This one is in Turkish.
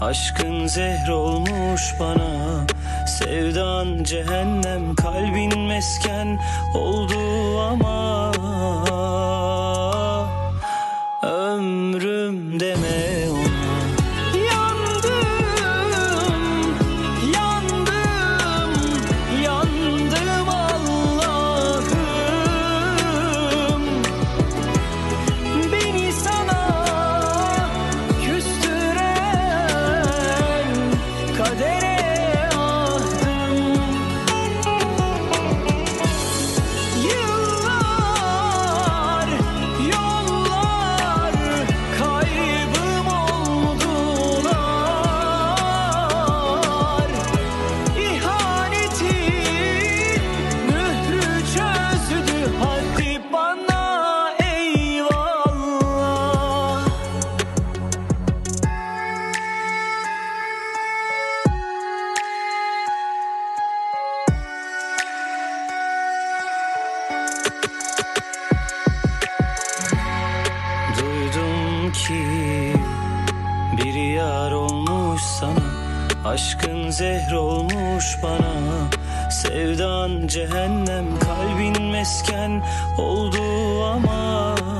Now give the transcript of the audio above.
Aşkın zehr olmuş bana, sevdan cehennem, kalbin mesken oldu ama ömrüm deme ona. Yandım, yandım, yandım Allah'ım. Beni sana küstüren kadere ahdım. Yıllar, yollar kaybım oldular. İhanetin mührü çözdü, hadi bana eyvallah. Duydum ki bir yar olmuş sana, aşkın zehr olmuş bana, sevdan cehennem, kalbin mesken oldu ama